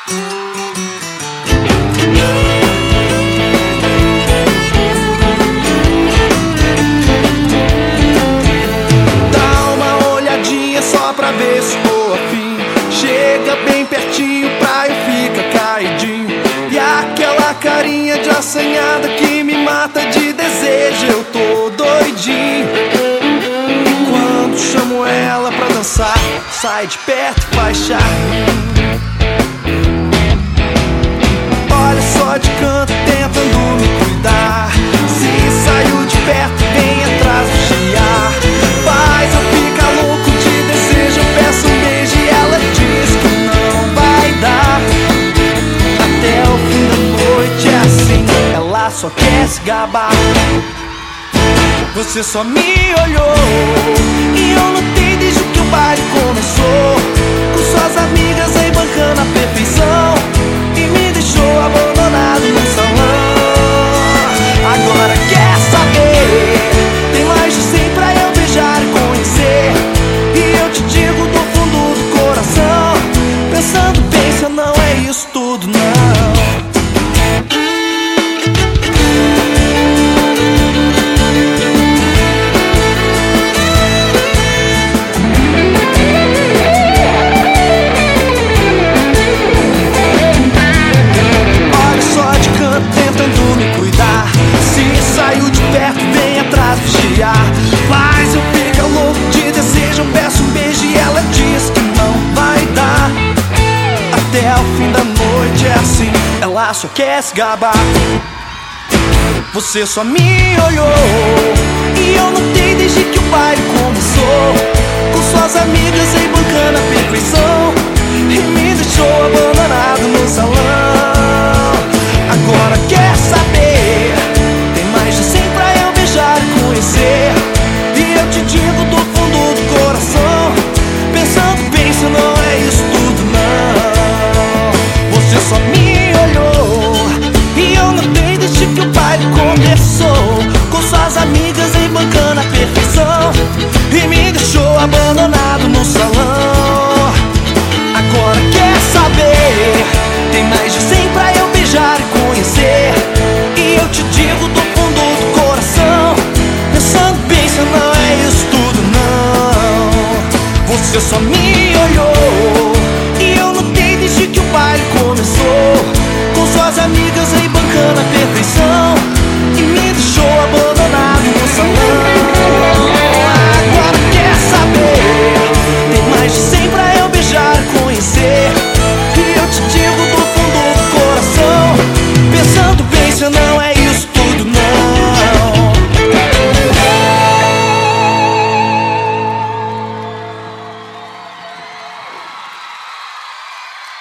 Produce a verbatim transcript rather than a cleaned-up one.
Dá uma olhadinha só pra ver se tô afim. Chega bem pertinho pra eu ficar caidinho. E aquela carinha de assanhada que me mata de desejo, eu tô doidinho. E quando chamo ela pra dançar, sai de perto e faz charme. Olha só de canto tentando me cuidar. Se saiu de perto, vem atrás vigiar. Faz eu ficar louco de desejo, eu peço um beijo e ela diz que não vai dar. Até o fim da noite é assim, ela só quer se gabar. Você só me olhou e eu notei desde que o baile começou, com suas amigas aí bancando a perfeição, e me deixou abandonado no salão. Agora quer saber? Tem mais de cem pra eu beijar e conhecer. E eu te digo do fundo do coração, pensando bem, se não é isso tudo não. Tentando me cuidar. Se saiu de perto, vem atrás vigiar. Faz eu ficar louco de desejo, eu peço um beijo e ela diz que não vai dar. Até o fim da noite é assim, ela só quer se gabar. Você só me olhou e eu notei desde que o baile começou, com suas amigas aí bancando a perfeição, e me deixou abandonado no salão. Agora quer saber? Tem mais de cem pra eu beijar e conhecer. E eu te digo do fundo do coração, pensando bem, se não é isso tudo não. Você só me olhou e eu notei desde que o baile começou, com suas amigas aí bancando a perfeição, e me deixou abandonado no salão. Agora quer saber? Tem mais de cem pra eu beijar e conhecer. E eu te digo do fundo do coração, pensando bem, se não é isso tudo não. Você só me